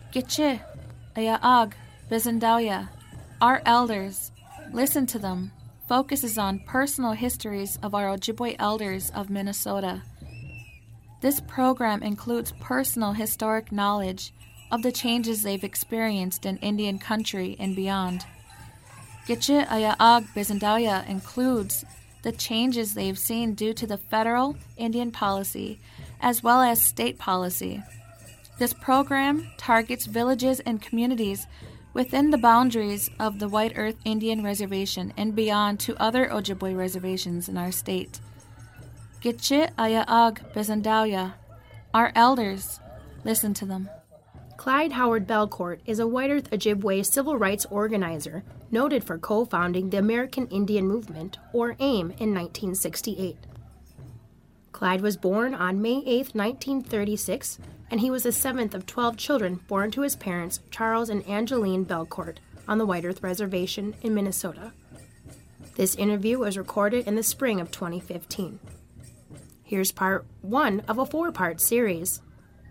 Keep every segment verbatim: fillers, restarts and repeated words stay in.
Gitche, Ayaag, Bizandauya, our elders, listen to them, focuses on personal histories of our Ojibwe elders of Minnesota. This program includes personal historic knowledge of the changes they've experienced in Indian country and beyond. Gitche Ayaag Bizandauya includes the changes they've seen due to the federal Indian policy as well as state policy. This program targets villages and communities within the boundaries of the White Earth Indian Reservation and beyond to other Ojibwe reservations in our state. Gitche Ayaag Bizandauya, our elders, listen to them. Clyde Howard Belcourt is a White Earth Ojibwe civil rights organizer noted for co-founding the American Indian Movement, or AIM, in nineteen sixty-eight. Clyde was born on May eighth, nineteen thirty-six, and he was the seventh of twelve children born to his parents, Charles and Angeline Belcourt, on the White Earth Reservation in Minnesota. This interview was recorded in the spring of twenty fifteen. Here's part one of a four-part series.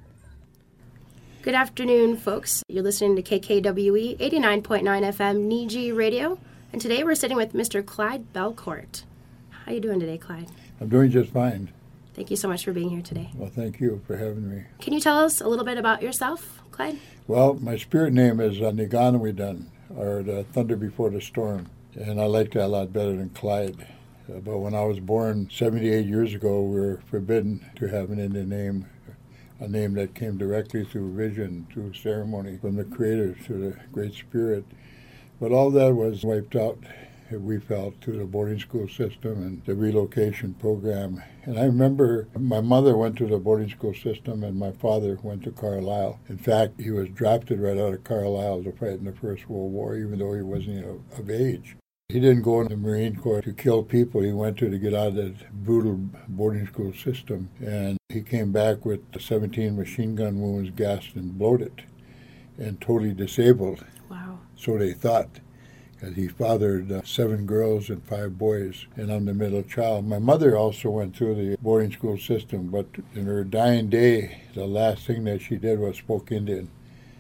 Good afternoon, folks. You're listening to K K W E eighty-nine point nine F M Niji Radio, and today we're sitting with Mister Clyde Belcourt. How are you doing today, Clyde? I'm doing just fine. Thank you so much for being here today. Well, thank you for having me. Can you tell us a little bit about yourself, Clyde? Well, my spirit name is uh, Niganawidun, or the Thunder Before the Storm, and I like that a lot better than Clyde. Uh, but when I was born seventy-eight years ago, we were forbidden to have an Indian name, a name that came directly through vision, through ceremony from the Creator, to the Great Spirit. But all that was wiped out, we felt, through the boarding school system and the relocation program. And I remember my mother went to the boarding school system and my father went to Carlisle. In fact, he was drafted right out of Carlisle to fight in the First World War, even though he wasn't of, of age. He didn't go in the Marine Corps to kill people. He went to to get out of the brutal boarding school system. And he came back with seventeen machine gun wounds, gassed and bloated, and totally disabled. Wow. So they thought. Because he fathered uh, seven girls and five boys, and I'm the middle child. My mother also went through the boarding school system, but in her dying day, the last thing that she did was spoke Indian.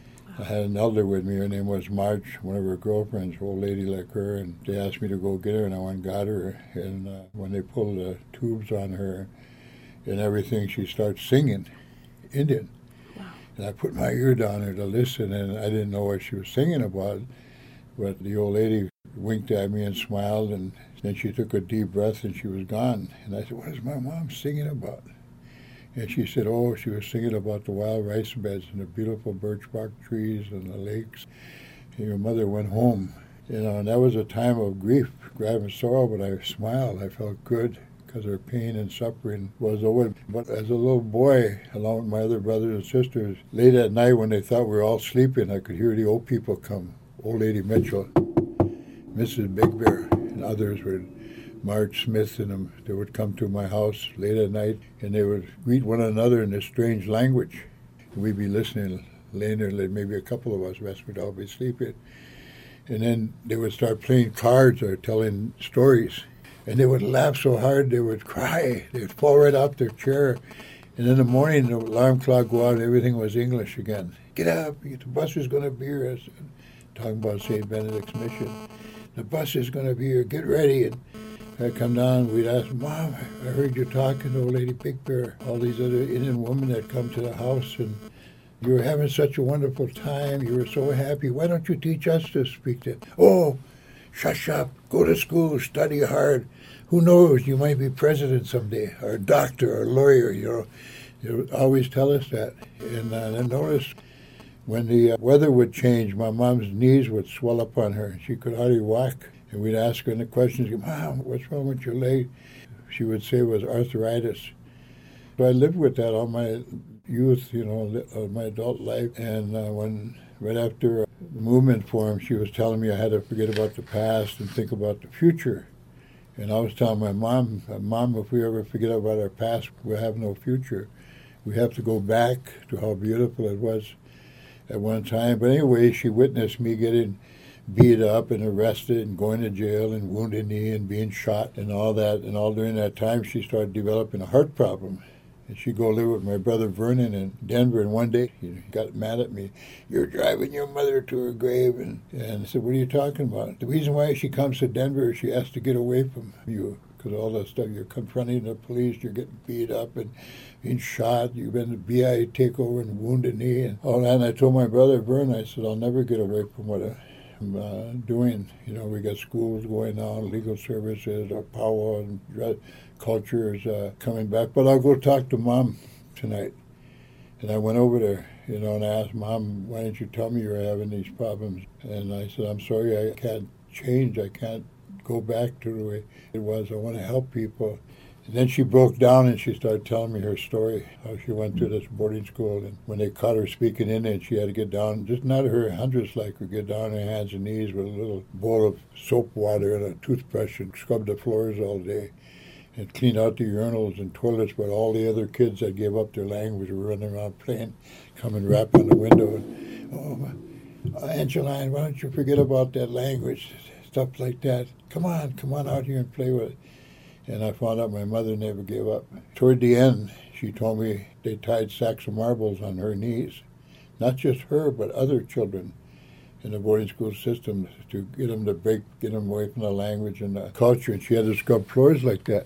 I had an elder with me. Her name was Marge, one of her girlfriends, an old lady like her, and they asked me to go get her, and I went and got her. And uh, when they pulled the tubes on her and everything, she started singing Indian. Wow. And I put my ear down there to listen, and I didn't know what she was singing about. But the old lady winked at me and smiled, and then she took a deep breath, and she was gone. And I said, what is my mom singing about? And she said, oh, she was singing about the wild rice beds and the beautiful birch bark trees and the lakes. And your mother went home. You know, and that was a time of grief, grief and sorrow, but I smiled. I felt good because her pain and suffering was over. But as a little boy, along with my other brothers and sisters, late at night when they thought we were all sleeping, I could hear the old people come. Old Lady Mitchell, Missus Big Bear, and others would, Marge Smith and them, they would come to my house late at night, and they would greet one another in a strange language. And we'd be listening, laying there, maybe a couple of us, the rest would all be sleeping. And then they would start playing cards or telling stories. And they would laugh so hard, they would cry. They would fall right off their chair. And in the morning, the alarm clock would go out, and everything was English again. Get up, the bus is going to be here. Talking about Saint Benedict's Mission. The bus is going to be here. Get ready. And I'd come down. We'd ask, Mom, I heard you talking to old Lady Big Bear. All these other Indian women that come to the house, and you were having such a wonderful time. You were so happy. Why don't you teach us to speak to? Oh, shush up. Go to school. Study hard. Who knows? You might be president someday, or a doctor, or a lawyer. You know, they would always tell us that. And uh, I noticed. When the weather would change, my mom's knees would swell up on her. She could hardly walk. And we'd ask her the questions, Mom, what's wrong with your leg? She would say it was arthritis. So I lived with that all my youth, you know, all my adult life. And uh, when right after the movement formed, she was telling me I had to forget about the past and think about the future. And I was telling my mom, Mom, if we ever forget about our past, we'll have no future. We have to go back to how beautiful it was at one time. But anyway, she witnessed me getting beat up and arrested and going to jail and wounded knee and being shot and all that. And all during that time, she started developing a heart problem. And she'd go live with my brother Vernon in Denver. And one day he got mad at me. "You're driving your mother to her grave." And, and I said, "What are you talking about? The reason why she comes to Denver is she has to get away from you. Because all that stuff, you're confronting the police, you're getting beat up and being shot. You've been to B I takeover and wounded knee and all that." And I told my brother Vernon, I said, "I'll never get away from what I'm uh, doing. You know, we got schools going on, legal services, our powwow and dress culture is uh, coming back. But I'll go talk to Mom tonight." And I went over there, you know, and I asked Mom, "Why didn't you tell me you were having these problems?" And I said, "I'm sorry, I can't change. I can't go back to the way it was. I want to help people." And then she broke down and she started telling me her story, how she went to this boarding school, and when they caught her speaking Indian, she had to get down, just not her hundreds like her, get down on her hands and knees with a little bowl of soap water and a toothbrush and scrub the floors all day and clean out the urinals and toilets, but all the other kids that gave up their language were running around playing, come and rap on the window. And, "Oh, Angeline, why don't you forget about that language?" Stuff like that. "Come on, come on out here and play with it." And I found out my mother never gave up. Toward the end, she told me they tied sacks of marbles on her knees. Not just her, but other children in the boarding school system to get them to break, get them away from the language and the culture. And she had to scrub floors like that.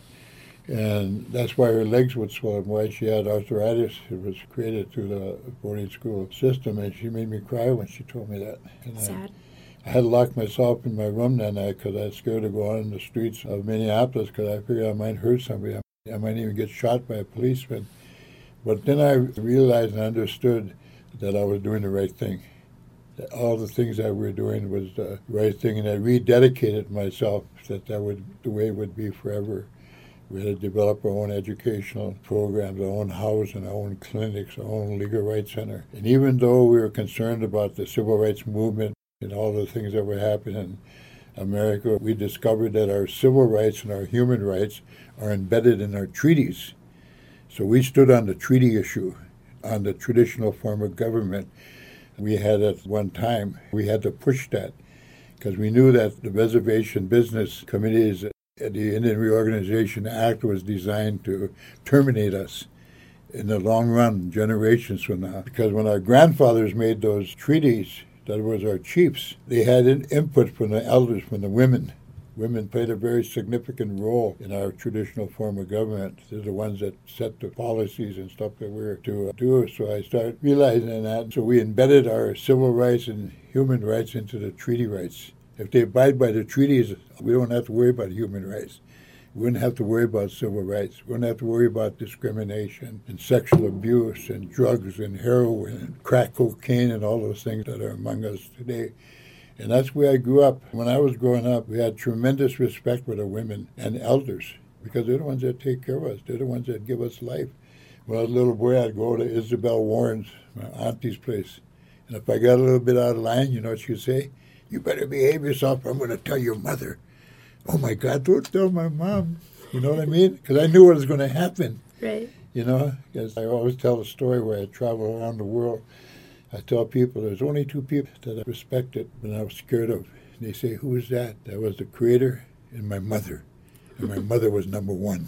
And that's why her legs would swell and why she had arthritis. It was created through the boarding school system. And she made me cry when she told me that. And Sad. I, I had to lock myself in my room that night because I was scared to go out in the streets of Minneapolis because I figured I might hurt somebody. I might even get shot by a policeman. But then I realized and understood that I was doing the right thing. That all the things that we were doing was the right thing, and I rededicated myself that that would the way it would be forever. We had to develop our own educational programs, our own housing, our own clinics, our own legal rights center. And even though we were concerned about the civil rights movement and all the things that were happening in America, we discovered that our civil rights and our human rights are embedded in our treaties. So we stood on the treaty issue, on the traditional form of government. We had at one time, we had to push that because we knew that the reservation business committees, the Indian Reorganization Act was designed to terminate us in the long run, generations from now. Because when our grandfathers made those treaties, that was our chiefs, they had an input from the elders, from the women. Women played a very significant role in our traditional form of government. They're the ones that set the policies and stuff that we're to do. So I started realizing that. So we embedded our civil rights and human rights into the treaty rights. If they abide by the treaties, we don't have to worry about human rights. We wouldn't have to worry about civil rights. We wouldn't have to worry about discrimination and sexual abuse and drugs and heroin and crack cocaine and all those things that are among us today. And that's where I grew up. When I was growing up, we had tremendous respect for the women and elders because they're the ones that take care of us. They're the ones that give us life. When I was a little boy, I'd go to Isabel Warren's, my auntie's place. And if I got a little bit out of line, you know what she'd say? "You better behave yourself or I'm going to tell your mother." Oh, my God, don't tell my mom. You know what I mean? Because I knew what was going to happen. Right. You know, because I always tell a story where I travel around the world. I tell people there's only two people that I respected and I was scared of. And they say, "Who is that?" That was the Creator and my mother. And my mother was number one.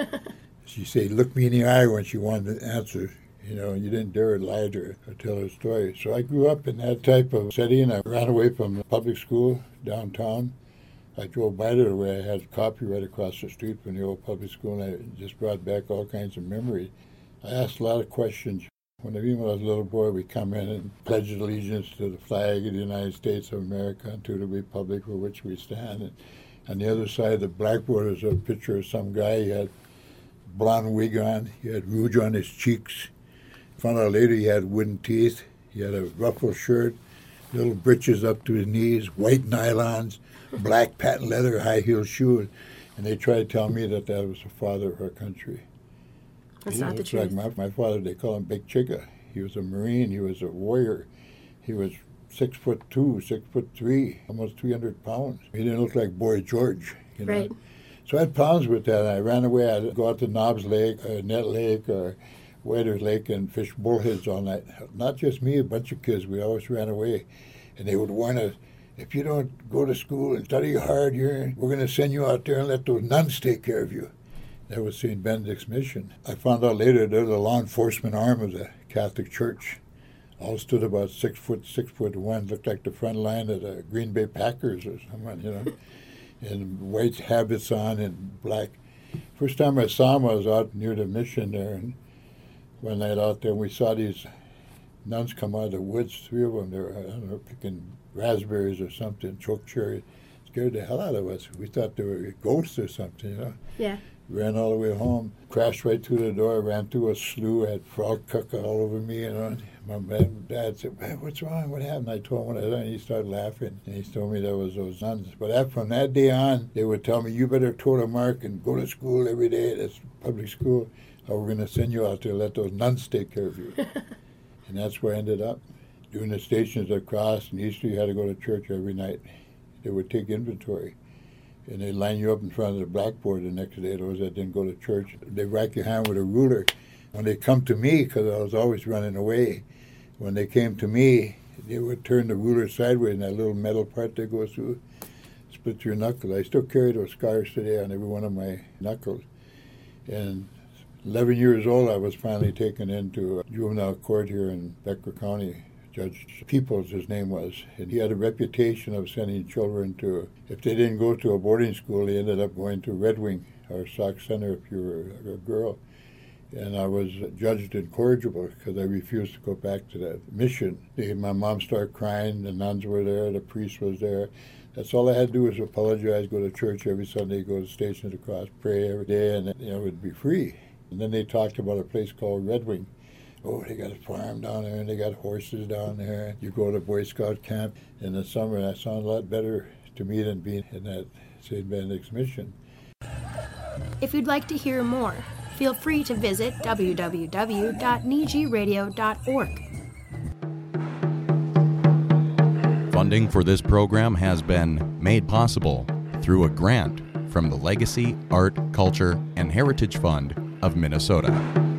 She said, look me in the eye when she wanted to answer. You know, you didn't dare lie to her or tell her story. So I grew up in that type of setting. I ran away from public school downtown. I drove by there where I had coffee right across the street from the old public school, and I just brought back all kinds of memories. I asked a lot of questions. When I, even when I was a little boy, we'd come in and pledge allegiance to the flag of the United States of America and to the republic for which we stand. And on the other side of the blackboard is a picture of some guy. He had blonde wig on. He had rouge on his cheeks. Found out later he had wooden teeth. He had a ruffled shirt, little breeches up to his knees, white nylons, black patent leather, high-heeled shoes. And they tried to tell me that that was the father of our country. That's He not the looks truth. like my, my father, they call him Big Chica. He was a Marine. He was a warrior. He was six foot two, six foot three, almost three hundred pounds. He didn't look like Boy George, you know. Right. So I had problems with that. I ran away. I'd go out to Knobs Lake, or Net Lake, or Waders Lake and fish bullheads all night. Not just me, a bunch of kids. We always ran away. And they would warn us, if you don't go to school and study hard, you're, we're going to send you out there and let those nuns take care of you. That was Saint Benedict's Mission. I found out later they're the law enforcement arm of the Catholic Church. All stood about six foot, six foot one, looked like the front line of the Green Bay Packers or someone, you know, and white habits on and black. First time I saw them, I was out near the mission there, and one night out there, we saw these nuns come out of the woods, three of them. They were, I don't know, picking raspberries or something, choke cherry. Scared the hell out of us. We thought they were ghosts or something, you know. Yeah. Ran all the way home, crashed right through the door, ran through a slough, had frog caca all over me, you know. My dad said, "Man, what's wrong? What happened?" I told him what I done, and he started laughing. And he told me that was those nuns. But that, from that day on, they would tell me, "You better toe the mark and go to school every day. That's public school. Or we're going to send you out there, let those nuns take care of you." And that's where I ended up. Doing the stations across, and Easter, you had to go to church every night. They would take inventory. And they'd line you up in front of the blackboard the next day, those that didn't go to church. They'd rack your hand with a ruler. When they come to me, because I was always running away, when they came to me, they would turn the ruler sideways, and that little metal part that goes through split your knuckle. I still carry those scars today on every one of my knuckles. And eleven years old, I was finally taken into a juvenile court here in Becker County. Judge Peoples, his name was, and he had a reputation of sending children to, if they didn't go to a boarding school, they ended up going to Red Wing or Sauk Center if you were a girl. And I was judged incorrigible because I refused to go back to that mission. My mom started crying, the nuns were there, the priest was there. That's all I had to do was apologize, go to church every Sunday, go to Stations Across, pray every day, and you know, it would be free. And then they talked about a place called Red Wing. Oh, they got a farm down there, and they got horses down there. You go to Boy Scout camp in the summer, and that sounds a lot better to me than being in that Saint Benedict's Mission. If you'd like to hear more, feel free to visit w w w dot niji radio dot org. Funding for this program has been made possible through a grant from the Legacy, Art, Culture, and Heritage Fund of Minnesota.